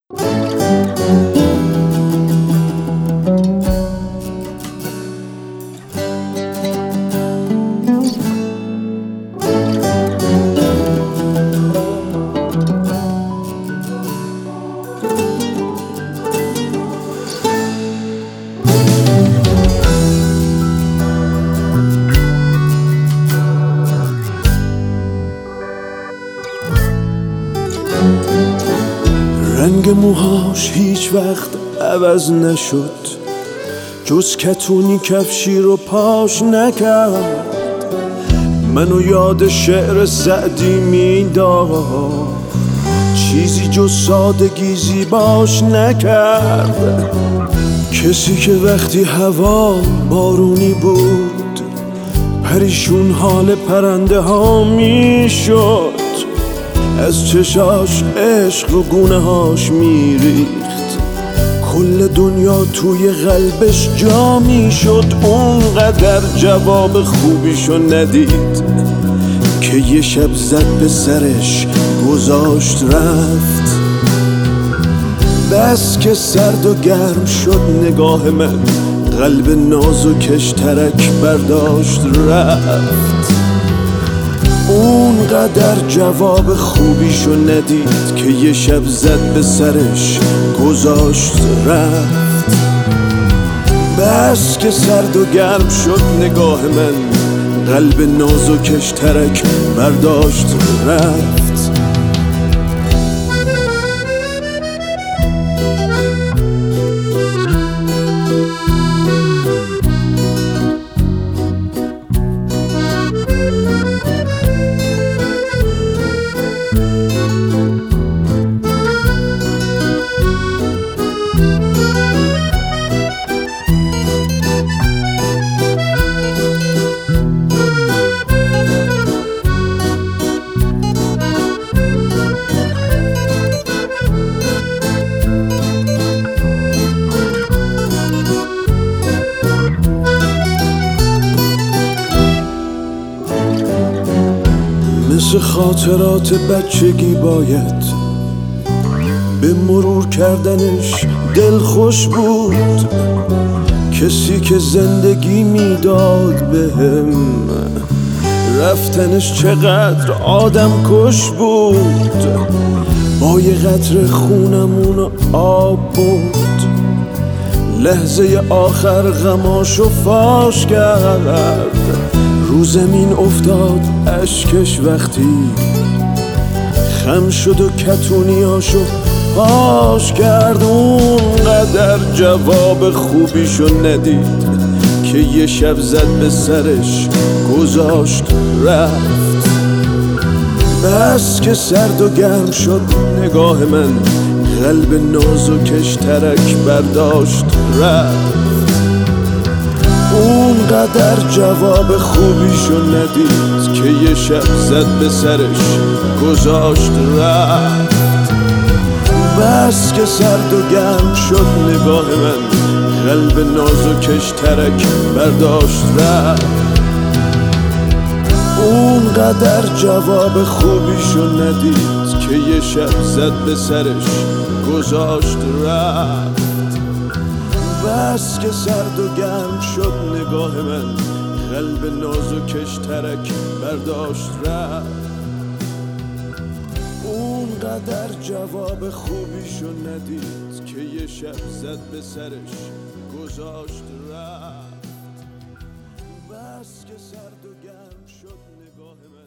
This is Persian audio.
رنگ موهاش هیچ وقت عوض نشد، جز کتونی کفشی رو پاش نکرد. منو یاد شعر سعدی میداد، چیزی جز سادگی زیباش نکرد. کسی که وقتی هوا بارونی بود، پریشون حال پرنده ها میشد. از چشاش عشق و گونه هاش میریخت، کل دنیا توی قلبش جا میشد. اونقدر جواب خوبیشو ندید که یه شب زد به سرش گذاشت رفت. بس که سرد و گرم شد نگاه من، قلب نازکش ترک برداشت رفت. اونقدر جواب خوبیشو ندید که یه شب زد به سرش گذاشت رفت. بس که سرد و گرم شد نگاه من، قلب نازکش ترک برداشت رفت. مثل خاطرات بچگی باید به مرور کردنش دل خوش بود. کسی که زندگی میداد بهم، رفتنش چقدر آدم کش بود. با یه قطره خونمون آب بود، لحظه آخر غماشو فاش کرد. رو زمین افتاد اشکش وقتی خم شد و کتونیاشو پاش کرد. اونقدر جواب خوبیشو ندید که یه شب زد به سرش گذاشت رفت. بس که سرد و گرم شد نگاه من، قلب نازکش ترک برداشت رفت. اونقدر جواب خوبیشو ندید که یه شب زد به سرش گذاشت رفت. بس که سرد و گرم شد نگاه من، قلب نازکش ترک برداشت رفت. اونقدر جواب خوبیشو ندید که یه شب زد به سرش گذاشت رفت. بس که سرد و گرم شد نگاه من، قلب نازکش ترک برداشت رفت. اونقدر جواب خوبیشو ندید که یه شب زد به سرش گذاشت رفت. بس که سرد و گرم شد نگاه من.